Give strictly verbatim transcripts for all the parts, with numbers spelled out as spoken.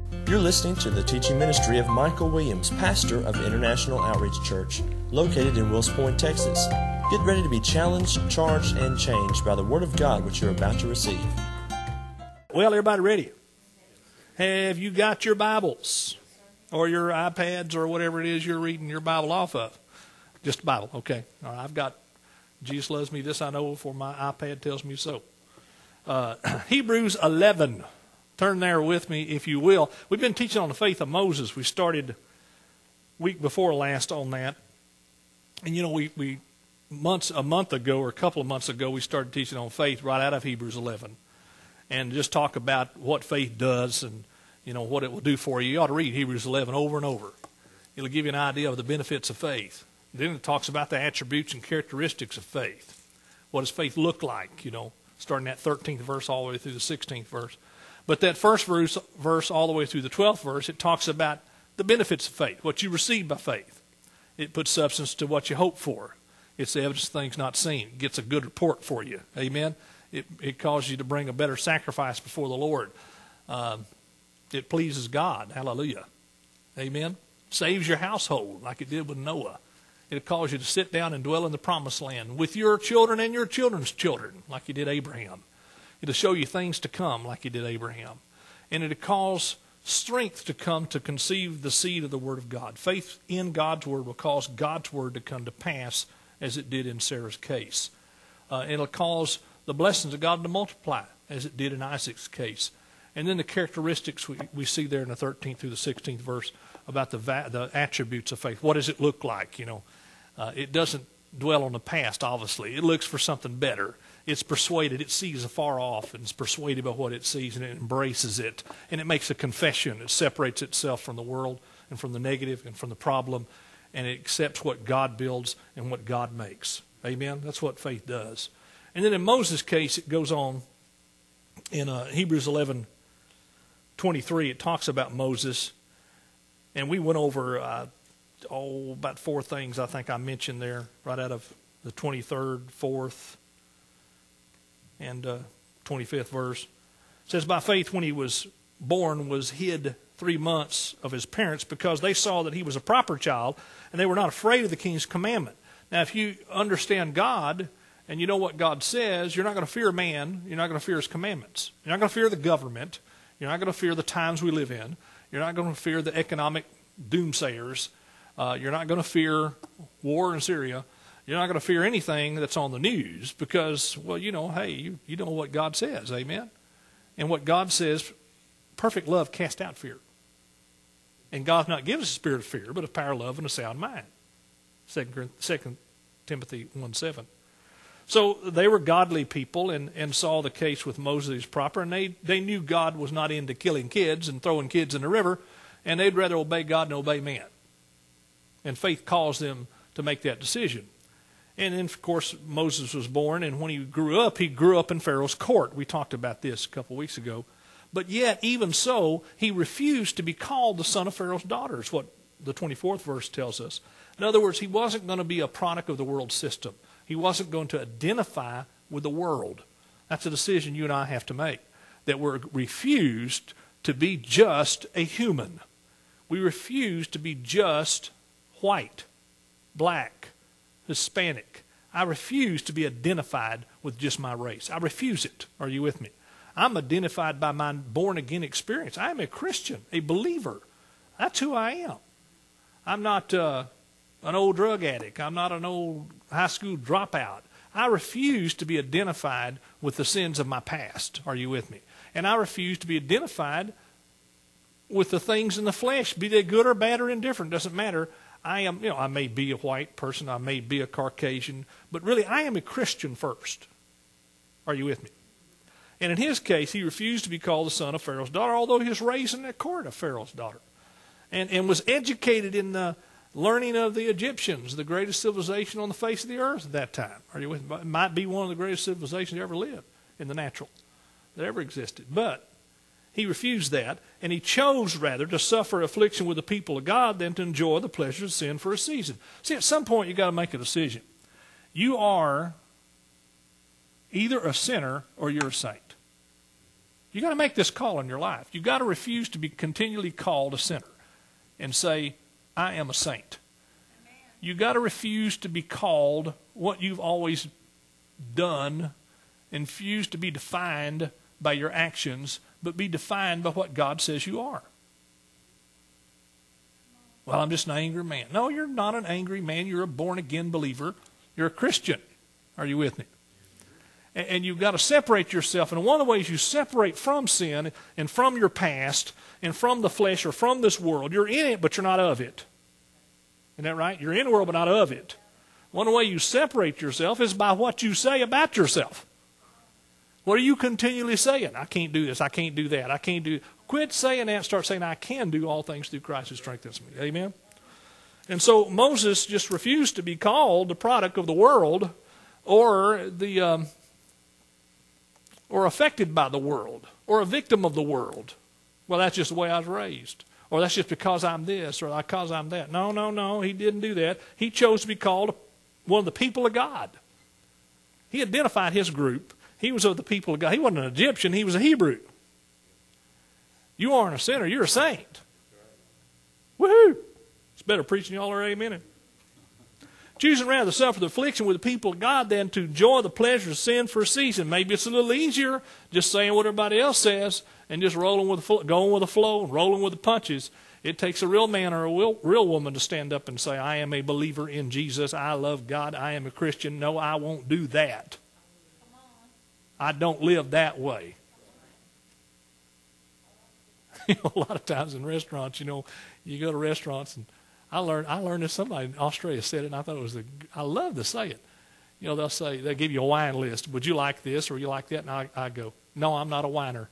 You're listening to the teaching ministry of Michael Williams, pastor of International Outreach Church, located in Wills Point, Texas. Get ready to be challenged, charged, and changed by the Word of God which you're about to receive. Well, everybody ready? Have you got your Bibles or your iPads or whatever it is you're reading your Bible off of? Just a Bible, okay. All right, I've got Jesus Loves Me, This I Know, for my iPad tells me so. Uh, Hebrews eleven. Turn there with me, if you will. We've been teaching on the faith of Moses. We started week before last on that. And, you know, we, we months a month ago or a couple of months ago, we started teaching on faith right out of Hebrews eleven. And just talk about what faith does and, you know, what it will do for you. You ought to read Hebrews eleven over and over. It'll give you an idea of the benefits of faith. Then it talks about the attributes and characteristics of faith. What does faith look like, you know, starting at thirteenth verse all the way through the sixteenth verse. But that first verse, verse all the way through the twelfth verse, it talks about the benefits of faith, what you receive by faith. It puts substance to what you hope for. It's the evidence of things not seen. It gets a good report for you. Amen? It, it causes you to bring a better sacrifice before the Lord. Um, it pleases God. Hallelujah. Amen? Saves your household like it did with Noah. It'll cause you to sit down and dwell in the promised land with your children and your children's children like you did Abraham. It'll show you things to come like you did Abraham. And it'll cause strength to come to conceive the seed of the Word of God. Faith in God's Word will cause God's Word to come to pass as it did in Sarah's case. Uh, it'll cause the blessings of God to multiply as it did in Isaac's case. And then the characteristics we, we see there in the thirteenth through the sixteenth verse about the va- the attributes of faith. What does it look like? You know, uh, it doesn't dwell on the past, obviously. It looks for something better. It's persuaded. It sees afar off and is persuaded by what it sees, and it embraces it. And it makes a confession. It separates itself from the world and from the negative and from the problem, and it accepts what God builds and what God makes. Amen? That's what faith does. And then in Moses' case, it goes on in uh, Hebrews eleven twenty-three. It talks about Moses, and we went over uh, oh about four things I think I mentioned there right out of the twenty-third, fourth, and uh, twenty-fifth verse. It says, by faith when he was born was hid three months of his parents because they saw that he was a proper child and they were not afraid of the king's commandment. Now if you understand God and you know what God says, you're not going to fear man. You're not going to fear his commandments. You're not going to fear the government. You're not going to fear the times we live in. You're not going to fear the economic doomsayers. Uh, you're not going to fear war in Syria. You're not going to fear anything that's on the news because, well, you know, hey, you, you know what God says, amen? And what God says, perfect love casts out fear. And God's not given us a spirit of fear, but of power, love, and a sound mind. Second Timothy one seven. So they were godly people and, and saw the case with Moses proper, and they, they knew God was not into killing kids and throwing kids in the river, and they'd rather obey God than obey man. And faith caused them to make that decision. And then, of course, Moses was born, and when he grew up, he grew up in Pharaoh's court. We talked about this a couple of weeks ago. But yet, even so, he refused to be called the son of Pharaoh's daughter, is what the twenty-fourth verse tells us. In other words, he wasn't going to be a product of the world system. He wasn't going to identify with the world. That's a decision you and I have to make, that we're refused to be just a human. We refuse to be just white, black, Hispanic. I refuse to be identified with just my race. I refuse it. Are you with me? I'm identified by my born-again experience. I am a Christian, a believer. That's who I am. I'm not uh, an old drug addict. I'm not an old high school dropout. I refuse to be identified with the sins of my past. Are you with me? And I refuse to be identified with the things in the flesh, be they good or bad or indifferent. Doesn't matter. I am, you know, I may be a white person, I may be a Caucasian, but really I am a Christian first. Are you with me? And in his case, he refused to be called the son of Pharaoh's daughter, although he was raised in the court of Pharaoh's daughter. And, and was educated in the learning of the Egyptians, the greatest civilization on the face of the earth at that time. Are you with me? It might be one of the greatest civilizations that ever lived in the natural, that ever existed. But he refused that, and he chose rather to suffer affliction with the people of God than to enjoy the pleasures of sin for a season. See, at some point you've got to make a decision. You are either a sinner or you're a saint. You got to make this call in your life. You got to refuse to be continually called a sinner and say, I am a saint. You got to refuse to be called what you've always done and refuse to be defined by your actions, but be defined by what God says you are. Well, I'm just an angry man. No, you're not an angry man. You're a born-again believer. You're a Christian. Are you with me? And, and you've got to separate yourself. And one of the ways you separate from sin and from your past and from the flesh or from this world, you're in it, but you're not of it. Isn't that right? You're in the world, but not of it. One of the ways you separate yourself is by what you say about yourself. What are you continually saying? I can't do this. I can't do that. I can't do... Quit saying that and start saying, I can do all things through Christ who strengthens me. Amen? And so Moses just refused to be called the product of the world or the um, or affected by the world or a victim of the world. Well, that's just the way I was raised. Or that's just because I'm this or because I'm that. No, no, no. He didn't do that. He chose to be called one of the people of God. He identified his group. He was of the people of God. He wasn't an Egyptian. He was a Hebrew. You aren't a sinner. You're a saint. Woohoo! It's better preaching y'all are amen. Choosing rather to suffer the affliction with the people of God than to enjoy the pleasure of sin for a season. Maybe it's a little easier just saying what everybody else says and just rolling with the, going with the flow and rolling with the punches. It takes a real man or a real, real woman to stand up and say, I am a believer in Jesus. I love God. I am a Christian. No, I won't do that. I don't live that way. You know, a lot of times in restaurants, you know, you go to restaurants, and I learned I learned this. Somebody in Australia said it, and I thought it was the. I love to say it. You know, they'll say they give you a wine list. Would you like this or you like that? And I, I go, no, I'm not a whiner.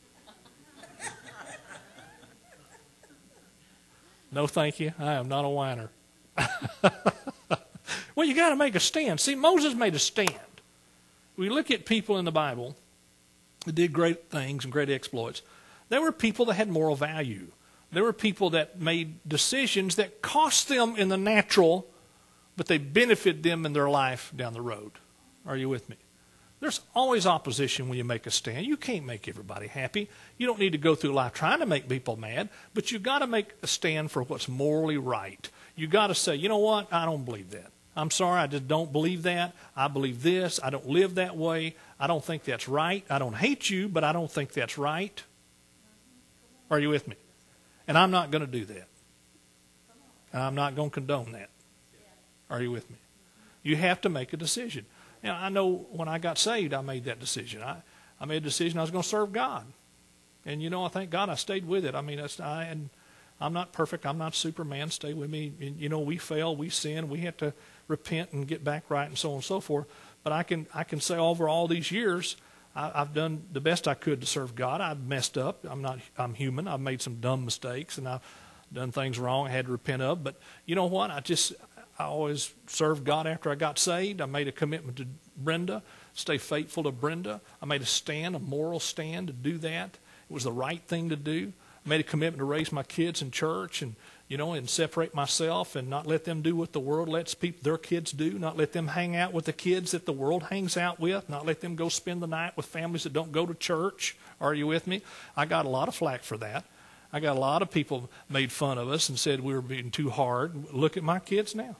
No, thank you. I am not a whiner. Well, you got to make a stand. See, Moses made a stand. We look at people in the Bible that did great things and great exploits. There were people that had moral value. There were people that made decisions that cost them in the natural, but they benefited them in their life down the road. Are you with me? There's always opposition when you make a stand. You can't make everybody happy. You don't need to go through life trying to make people mad, but you've got to make a stand for what's morally right. You've got to say, you know what? I don't believe that. I'm sorry, I just don't believe that. I believe this. I don't live that way. I don't think that's right. I don't hate you, but I don't think that's right. Are you with me? And I'm not going to do that. And I'm not going to condone that. Are you with me? You have to make a decision. Now, I know when I got saved, I made that decision. I, I made a decision I was going to serve God. And, you know, I thank God I stayed with it. I mean, that's, I, and I'm not perfect. I'm not Superman. Stay with me. And, you know, we fail. We sin. We have to repent and get back right and so on and so forth. But I can I can say over all these years, I've done the best I could to serve God. I've messed up. I'm not. I'm human. I've made some dumb mistakes, and I've done things wrong I had to repent of. But you know what? I just I always served God after I got saved. I made a commitment to Brenda, stay faithful to Brenda. I made a stand, a moral stand to do that. It was the right thing to do. I made a commitment to raise my kids in church and, you know, and separate myself and not let them do what the world lets people, their kids do, not let them hang out with the kids that the world hangs out with, not let them go spend the night with families that don't go to church. Are you with me? I got a lot of flack for that. I got a lot of people made fun of us and said we were being too hard. Look at my kids now.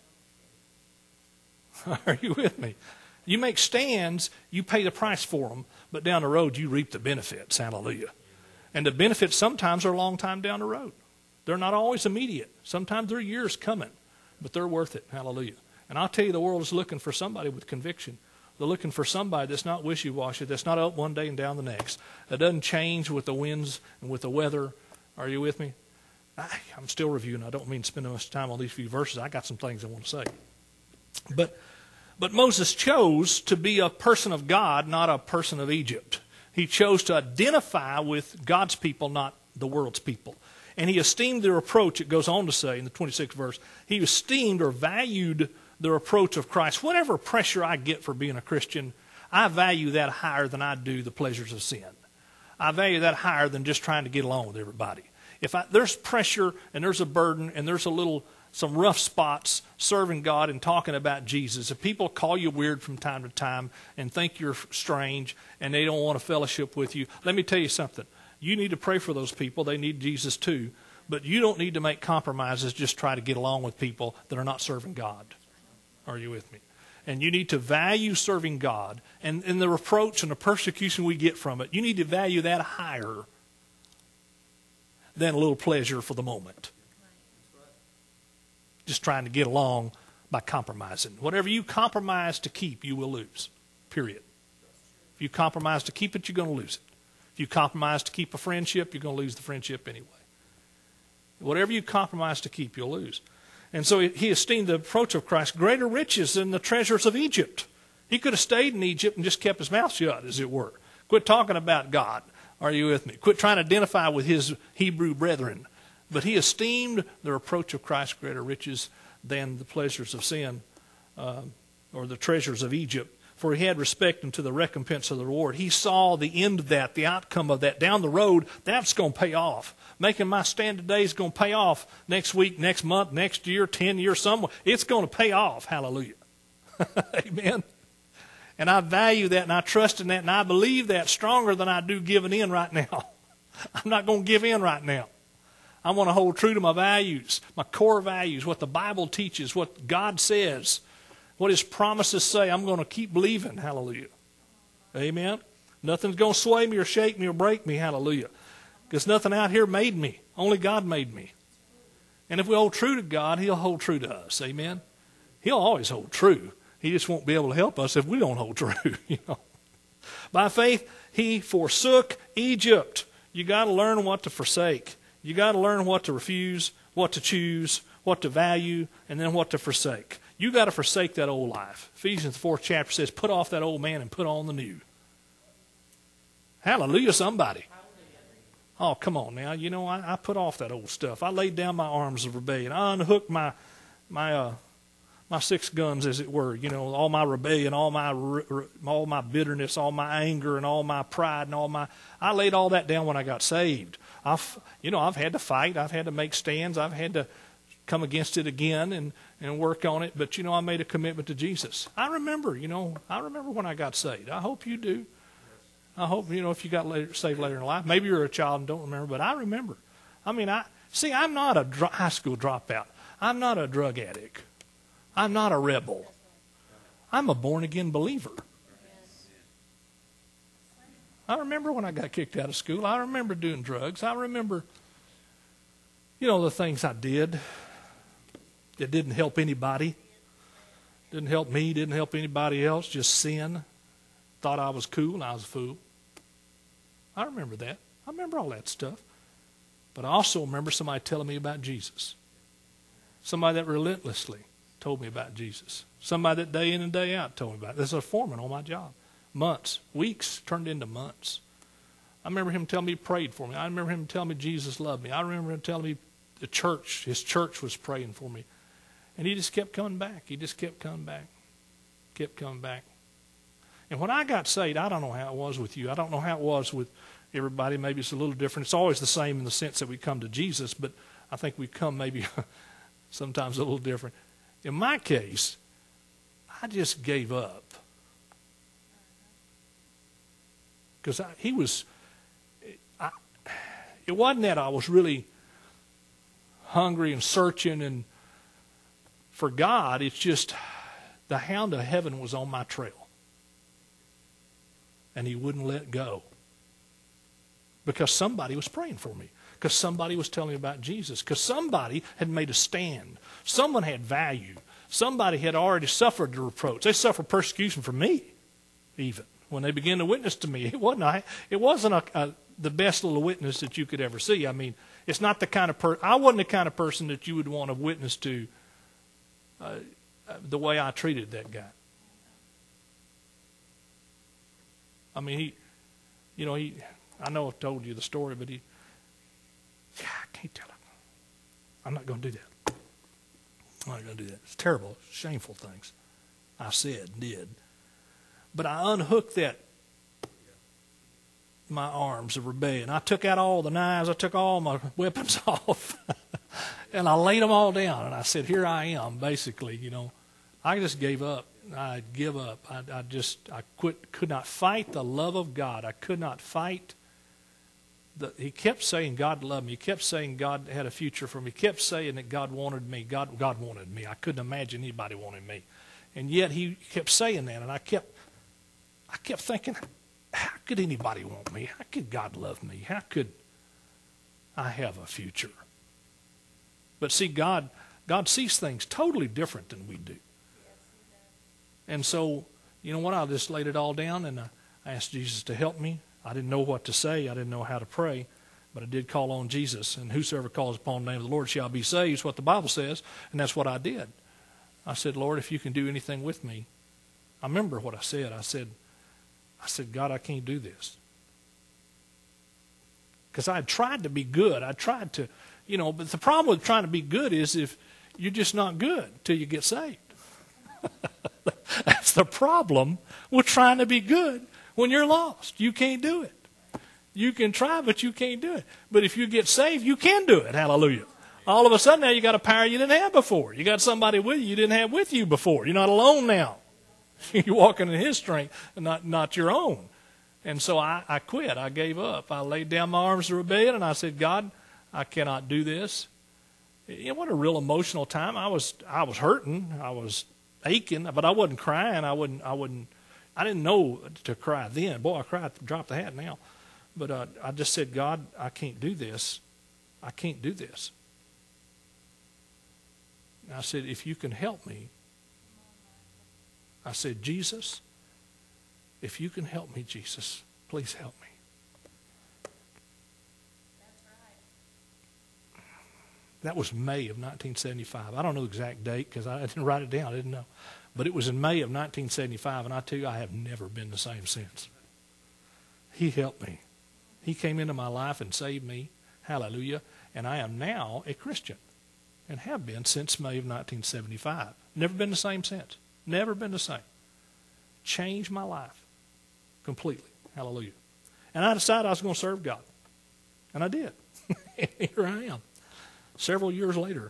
Are you with me? You make stands, you pay the price for them, but down the road you reap the benefits. Hallelujah. And the benefits sometimes are a long time down the road. They're not always immediate. Sometimes they're years coming, but they're worth it. Hallelujah. And I'll tell you, the world is looking for somebody with conviction. They're looking for somebody that's not wishy-washy, that's not up one day and down the next, that doesn't change with the winds and with the weather. Are you with me? I, I'm still reviewing. I don't mean to spend much time on these few verses. I got some things I want to say. But, but Moses chose to be a person of God, not a person of Egypt. He chose to identify with God's people, not the world's people. And he esteemed their approach, it goes on to say in the twenty-sixth verse, he esteemed or valued their approach of Christ. Whatever pressure I get for being a Christian, I value that higher than I do the pleasures of sin. I value that higher than just trying to get along with everybody. if I, there's pressure and there's a burden and there's a little, some rough spots serving God and talking about Jesus, if people call you weird from time to time and think you're strange and they don't want to fellowship with you, let me tell you something. You need to pray for those people. They need Jesus too. But you don't need to make compromises, just try to get along with people that are not serving God. Are you with me? And you need to value serving God. And, and the reproach and the persecution we get from it, you need to value that higher than a little pleasure for the moment. Just trying to get along by compromising. Whatever you compromise to keep, you will lose. Period. If you compromise to keep it, you're going to lose it. If you compromise to keep a friendship, you're going to lose the friendship anyway. Whatever you compromise to keep, you'll lose. And so he esteemed the approach of Christ greater riches than the treasures of Egypt. He could have stayed in Egypt and just kept his mouth shut, as it were. Quit talking about God. Are you with me? Quit trying to identify with his Hebrew brethren. But he esteemed the reproach of Christ greater riches than the pleasures of sin uh, or the treasures of Egypt. For he had respect unto the recompense of the reward. He saw the end of that, the outcome of that. Down the road, that's going to pay off. Making my stand today is going to pay off next week, next month, next year, ten years, somewhere. It's going to pay off. Hallelujah. Amen. And I value that and I trust in that and I believe that stronger than I do giving in right now. I'm not going to give in right now. I want to hold true to my values, my core values, what the Bible teaches, what God says. What his promises say, I'm going to keep believing. Hallelujah. Amen. Nothing's going to sway me or shake me or break me. Hallelujah. Because nothing out here made me. Only God made me. And if we hold true to God, he'll hold true to us. Amen. He'll always hold true. He just won't be able to help us if we don't hold true. You know. By faith, he forsook Egypt. You got to learn what to forsake. You got to learn what to refuse, what to choose, what to value, and then what to forsake. You got to forsake that old life. Ephesians the fourth chapter says, put off that old man and put on the new. Hallelujah, somebody. Oh, come on now. You know, I, I put off that old stuff. I laid down my arms of rebellion. I unhooked my my uh, my six guns, as it were. You know, all my rebellion, all my all my bitterness, all my anger, and all my pride, and all my. I laid all that down when I got saved. I've, you know, I've had to fight. I've had to make stands. I've had to come against it again and, and work on it. But, you know, I made a commitment to Jesus. I remember, you know, I remember when I got saved. I hope you do. I hope, you know, if you got later, saved later in life. Maybe you're a child and don't remember, but I remember. I mean, I see, I'm not a dro- high school dropout. I'm not a drug addict. I'm not a rebel. I'm a born-again believer. I remember when I got kicked out of school. I remember doing drugs. I remember, you know, the things I did. It didn't help anybody. Didn't help me. Didn't help anybody else. Just sin. Thought I was cool and I was a fool. I remember that. I remember all that stuff. But I also remember somebody telling me about Jesus. Somebody that relentlessly told me about Jesus. Somebody that day in and day out told me about it. There's a foreman on my job. Months, weeks turned into months. I remember him telling me he prayed for me. I remember him telling me Jesus loved me. I remember him telling me the church, his church was praying for me. And he just kept coming back. He just kept coming back. Kept coming back. And when I got saved, I don't know how it was with you. I don't know how it was with everybody. Maybe it's a little different. It's always the same in the sense that we come to Jesus, but I think we come maybe sometimes a little different. In my case, I just gave up. Because he was, I, it wasn't that I was really hungry and searching and for God. It's just the hound of heaven was on my trail. And he wouldn't let go. Because somebody was praying for me. Because somebody was telling me about Jesus. Because somebody had made a stand. Someone had value. Somebody had already suffered the reproach. They suffered persecution for me, even. When they began to witness to me, it wasn't a, it wasn't a, a, the best little witness that you could ever see. I mean, it's not the kind of per, I wasn't the kind of person that you would want to witness to uh, the way I treated that guy. I mean, he, you know, he. I know I've told you the story, but he. Yeah, I can't tell it. I'm not going to do that. I'm not going to do that. It's terrible, shameful things I said and did. But I unhooked that my arms of rebellion. I took out all the knives. I took all my weapons off. And I laid them all down. And I said, here I am, basically, you know. I just gave up. I give up. I, I just, I quit, could not fight the love of God. I could not fight. The, he kept saying God loved me. He kept saying God had a future for me. He kept saying that God wanted me. God, God wanted me. I couldn't imagine anybody wanting me. And yet he kept saying that. And I kept, I kept thinking, how could anybody want me? How could God love me? How could I have a future? But see, God, God sees things totally different than we do. And so, you know what? I just laid it all down and I asked Jesus to help me. I didn't know what to say. I didn't know how to pray. But I did call on Jesus. And whosoever calls upon the name of the Lord shall be saved, is what the Bible says. And that's what I did. I said, Lord, if you can do anything with me. I remember what I said. I said, I said, God, I can't do this. Because I had tried to be good. I tried to, you know, but the problem with trying to be good is if you're just not good till you get saved. That's the problem with trying to be good when you're lost. You can't do it. You can try, but you can't do it. But if you get saved, you can do it. Hallelujah. All of a sudden now you got a power you didn't have before. You got somebody with you you didn't have with you before. You're not alone now. You're walking in his strength and not, not your own. And so I, I quit. I gave up. I laid down my arms of rebellion and I said, God, I cannot do this. You know, what a real emotional time. I was I was hurting. I was aching, but I wasn't crying. I wouldn't I wouldn't I didn't know to cry then. Boy, I cried, drop the hat now. But uh, I just said, God, I can't do this. I can't do this. And I said, if you can help me. I said, Jesus, if you can help me, Jesus, please help me. That was May of nineteen seventy-five. I don't know the exact date because I didn't write it down. I didn't know. But it was in May of nineteen seventy-five, and I tell you, I have never been the same since. He helped me. He came into my life and saved me. Hallelujah. And I am now a Christian and have been since May of nineteen seventy-five. Never been the same since. Never been the same. Changed my life completely. Hallelujah. And I decided I was going to serve God. And I did. And here I am. Several years later,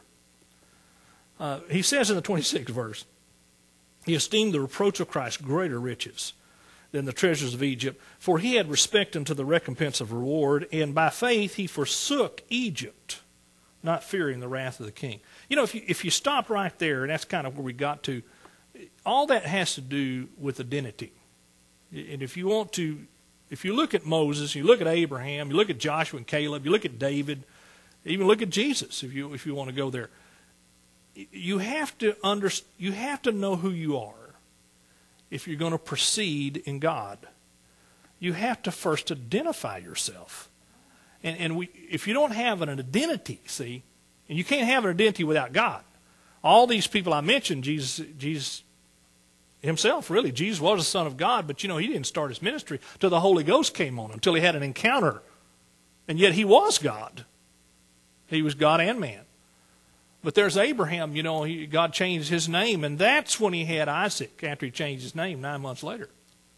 uh, he says in the twenty-sixth verse, he esteemed the reproach of Christ greater riches than the treasures of Egypt, for he had respect unto the recompense of reward, and by faith he forsook Egypt, not fearing the wrath of the king. You know, if you, if you stop right there, and that's kind of where we got to, all that has to do with identity. And if you want to, if you look at Moses, you look at Abraham, you look at Joshua and Caleb, you look at David, even look at Jesus, if you if you want to go there. You have to under, you have to know who you are if you're going to proceed in God. You have to first identify yourself. And, and we, if you don't have an identity, see, and you can't have an identity without God. All these people I mentioned, Jesus, Jesus himself, really, Jesus was the Son of God, but you know, he didn't start his ministry till the Holy Ghost came on him, until he had an encounter. And yet he was God. He was God and man. But there's Abraham, you know, he, God changed his name, and that's when he had Isaac, after he changed his name nine months later.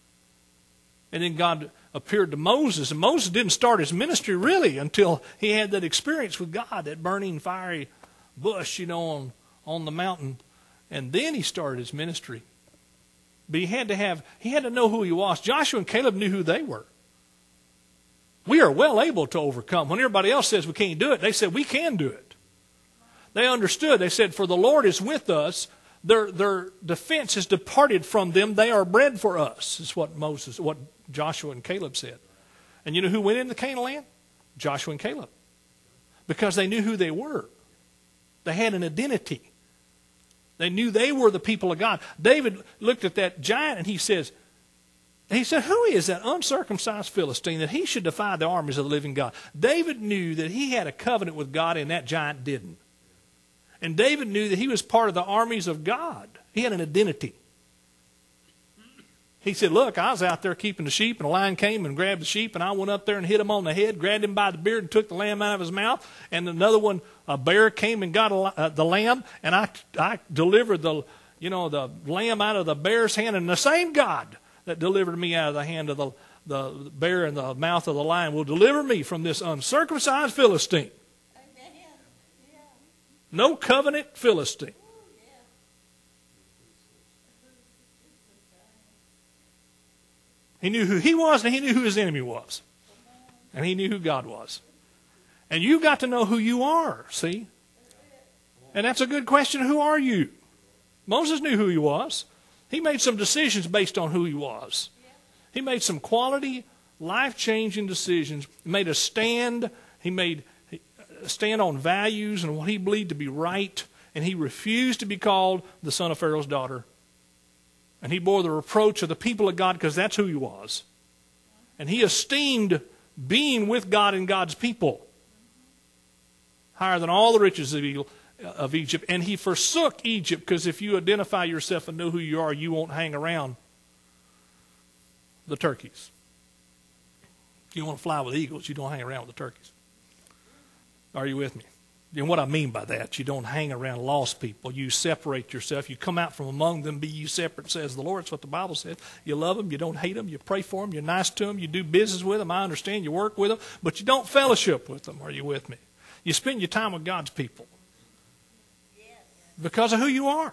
And then God appeared to Moses, and Moses didn't start his ministry really until he had that experience with God, that burning fiery bush, you know, on, on the mountain. And then he started his ministry. But he had to have, he had to know who he was. Joshua and Caleb knew who they were. We are well able to overcome. When everybody else says we can't do it, they said we can do it. They understood. They said, for the Lord is with us. Their, their defense has departed from them. They are bread for us, is what Moses, what Joshua and Caleb said. And you know who went into Canaan land? Joshua and Caleb. Because they knew who they were. They had an identity. They knew they were the people of God. David looked at that giant and he says, he said, who is that uncircumcised Philistine that he should defy the armies of the living God? David knew that he had a covenant with God and that giant didn't. And David knew that he was part of the armies of God. He had an identity. He said, look, I was out there keeping the sheep, and a lion came and grabbed the sheep, and I went up there and hit him on the head, grabbed him by the beard, and took the lamb out of his mouth. And another one, a bear came and got a, uh, the lamb, and I, I delivered the, you know, the lamb out of the bear's hand. And the same God that delivered me out of the hand of the, the bear in the mouth of the lion will deliver me from this uncircumcised Philistine. Amen. Yeah. No covenant Philistine. He knew who he was, and he knew who his enemy was. And he knew who God was. And you got to know who you are, see? And that's a good question. Who are you? Moses knew who he was. He made some decisions based on who he was. He made some quality, life-changing decisions. He made a stand. He made a stand on values and what he believed to be right. And he refused to be called the son of Pharaoh's daughter. And he bore the reproach of the people of God because that's who he was. And he esteemed being with God and God's people higher than all the riches of of Egypt. And he forsook Egypt, because if you identify yourself and know who you are, you won't hang around the turkeys. If you want to fly with eagles, you don't hang around with the turkeys. Are you with me? And what I mean by that, you don't hang around lost people. You separate yourself. You come out from among them. Be you separate, says the Lord. That's what the Bible says. You love them. You don't hate them. You pray for them. You're nice to them. You do business with them. I understand. You work with them. But you don't fellowship with them. Are you with me? You spend your time with God's people. Because of who you are.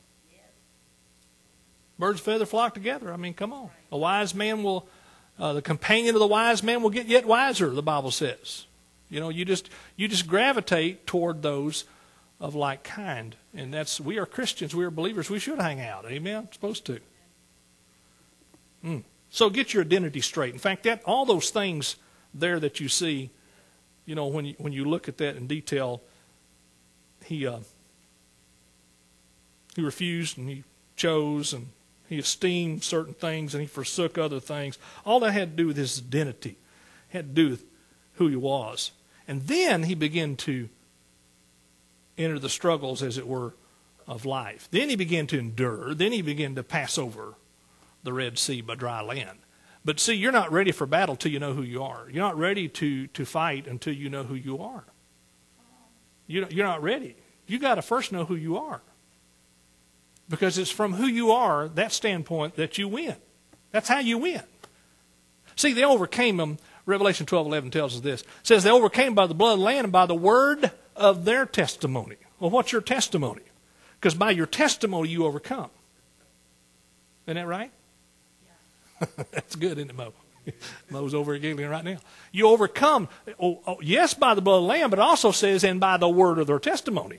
Birds of a feather flock together. I mean, come on. A wise man will, uh, the companion of the wise man will get yet wiser, the Bible says. You know, you just you just gravitate toward those of like kind. And that's, we are Christians, we are believers, we should hang out. Amen? Supposed to. Mm. So get your identity straight. In fact, that all those things there that you see, you know, when you, when you look at that in detail, he uh, he refused and he chose and he esteemed certain things and he forsook other things. All that had to do with his identity. It had to do with who he was. And then he began to enter the struggles, as it were, of life. Then he began to endure. Then he began to pass over the Red Sea by dry land. But see, you're not ready for battle till you know who you are. You're not ready to, to fight until you know who you are. You, you're not ready. You got to first know who you are. Because it's from who you are, that standpoint, that you win. That's how you win. See, they overcame them. Revelation twelve eleven tells us this. It says they overcame by the blood of the Lamb and by the word of their testimony. Well, what's your testimony? Because by your testimony you overcome. Isn't that right? Yeah. That's good, isn't it, Mo? Mo's over giggling right now. You overcome, oh, oh, yes, by the blood of the Lamb, but it also says, and by the word of their testimony.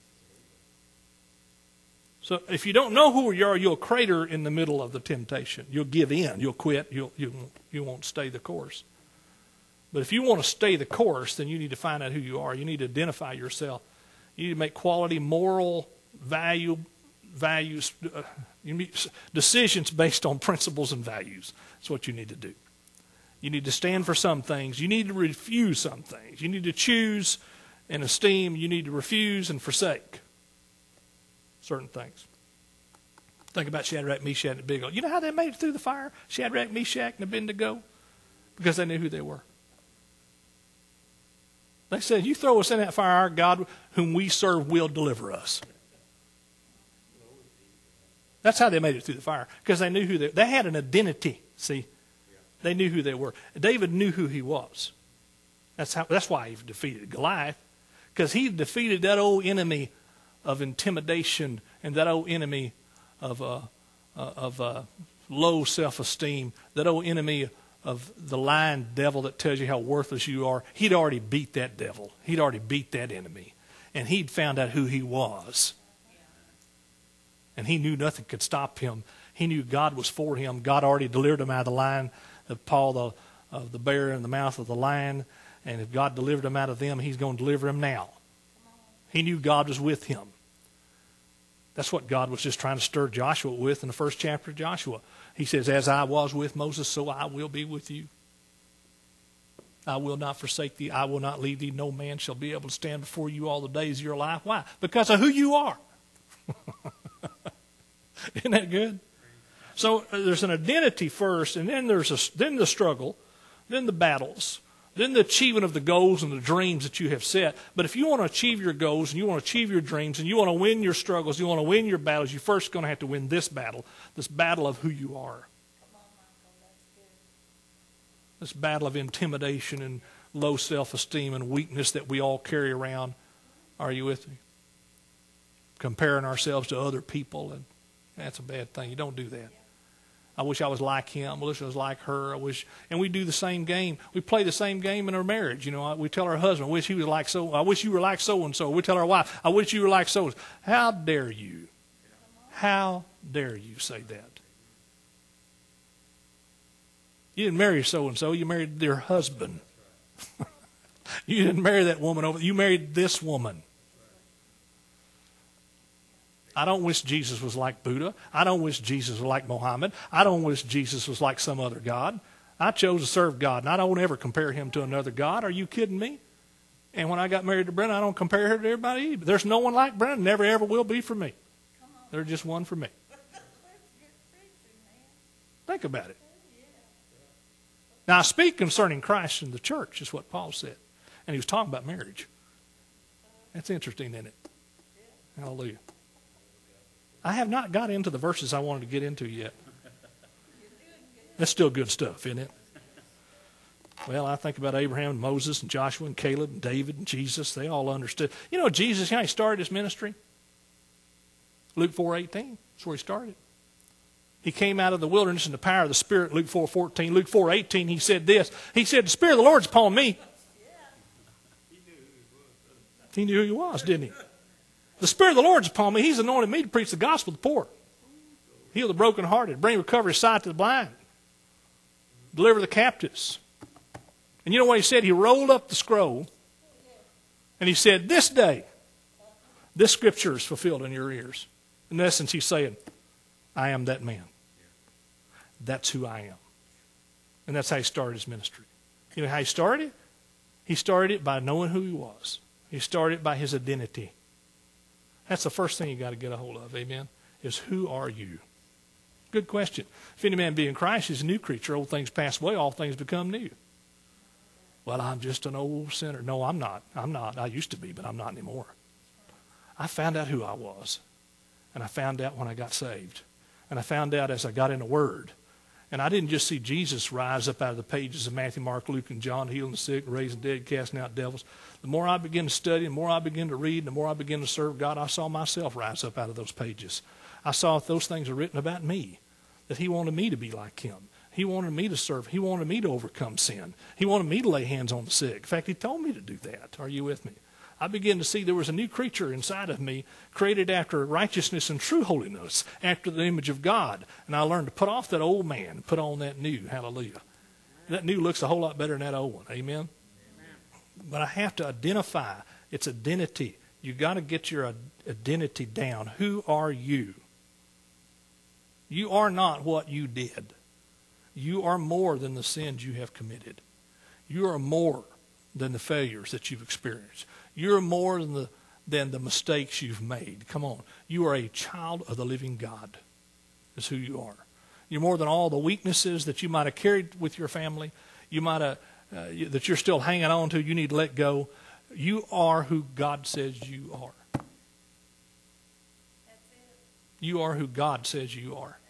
So if you don't know who you are, you'll crater in the middle of the temptation. You'll give in. You'll quit. You'll, you, you won't stay the course. But if you want to stay the course, then you need to find out who you are. You need to identify yourself. You need to make quality, moral, value, values, uh, you need decisions based on principles and values. That's what you need to do. You need to stand for some things. You need to refuse some things. You need to choose and esteem. You need to refuse and forsake certain things. Think about Shadrach, Meshach, and Abednego. You know how they made it through the fire? Shadrach, Meshach, and Abednego? Because they knew who they were. They said, you throw us in that fire, our God whom we serve will deliver us. That's how they made it through the fire. Because they knew who they were. They had an identity, see. They knew who they were. David knew who he was. That's how. That's why he defeated Goliath. Because he defeated that old enemy of intimidation and that old enemy of uh, uh, of uh, low self-esteem, that old enemy of the lying devil that tells you how worthless you are. He'd already beat that devil. He'd already beat that enemy. And he'd found out who he was. And he knew nothing could stop him. He knew God was for him. God already delivered him out of the lion, of Paul, the, of the bear in the mouth of the lion. And if God delivered him out of them, he's going to deliver him now. He knew God was with him. That's what God was just trying to stir Joshua with in the first chapter of Joshua. He says, as I was with Moses, so I will be with you. I will not forsake thee. I will not leave thee. No man shall be able to stand before you all the days of your life. Why? Because of who you are. Isn't that good? So uh, there's an identity first, and then there's a, then the struggle, then the battles, then the achievement of the goals and the dreams that you have set. But if you want to achieve your goals and you want to achieve your dreams and you want to win your struggles, you want to win your battles, you're first going to have to win this battle, this battle of who you are. this battle of intimidation and low self-esteem and weakness that we all carry around. Are you with me? Comparing ourselves to other people, and that's a bad thing. You don't do that. I wish I was like him. I wish I was like her. I wish, and we do the same game. We play the same game in our marriage. You know, we tell our husband, "I wish he was like so. I wish you were like so and so." We tell our wife, "I wish you were like so." How dare you? How dare you say that? You didn't marry so and so. You married their husband. You didn't marry that woman over. You married this woman. I don't wish Jesus was like Buddha. I don't wish Jesus was like Mohammed. I don't wish Jesus was like some other God. I chose to serve God, and I don't ever compare him to another God. Are you kidding me? And when I got married to Brenda, I don't compare her to everybody either. There's no one like Brenda. Never ever will be for me. There's just one for me. Think about it. Now, I speak concerning Christ and the church, is what Paul said. And he was talking about marriage. That's interesting, isn't it? Hallelujah. I have not got into the verses I wanted to get into yet. That's still good stuff, isn't it? Well, I think about Abraham and Moses and Joshua and Caleb and David and Jesus. They all understood. You know, Jesus, you know, he started his ministry. Luke four eighteen. That's where he started. He came out of the wilderness in the power of the Spirit, Luke four fourteen. Luke four eighteen, he said this. He said, "The Spirit of the Lord's upon me." He knew who he was, didn't he? "The Spirit of the Lord's upon me. He's anointed me to preach the gospel to the poor. Heal the brokenhearted. Bring recovery of sight to the blind. Deliver the captives." And you know what he said? He rolled up the scroll and he said, "This day, this scripture is fulfilled in your ears." In essence, he's saying, I am that man. That's who I am. And that's how he started his ministry. You know how he started it? He started it by knowing who he was. He started it by his identity. That's the first thing you got to get a hold of, amen, is who are you? Good question. If any man be in Christ, he's a new creature. Old things pass away, all things become new. Well, I'm just an old sinner. No, I'm not. I'm not. I used to be, but I'm not anymore. I found out who I was. And I found out when I got saved. And I found out as I got in the Word. And I didn't just see Jesus rise up out of the pages of Matthew, Mark, Luke, and John, healing the sick, raising the dead, casting out devils. The more I began to study, the more I began to read, the more I began to serve God, I saw myself rise up out of those pages. I saw that those things are written about me, that he wanted me to be like him. He wanted me to serve. He wanted me to overcome sin. He wanted me to lay hands on the sick. In fact, he told me to do that. Are you with me? I began to see there was a new creature inside of me, created after righteousness and true holiness, after the image of God. And I learned to put off that old man and put on that new. Hallelujah. That new looks a whole lot better than that old one. Amen? Amen. But I have to identify its identity. You've got to get your identity down. Who are you? You are not what you did. You are more than the sins you have committed. You are more than the failures that you've experienced. You're more than the, than the mistakes you've made. Come on. You are a child of the living God. Is who you are. You're more than all the weaknesses that you might have carried with your family. You might have, uh, you, that you're still hanging on to. You need to let go. You are who God says you are. That's it. You are who God says you are.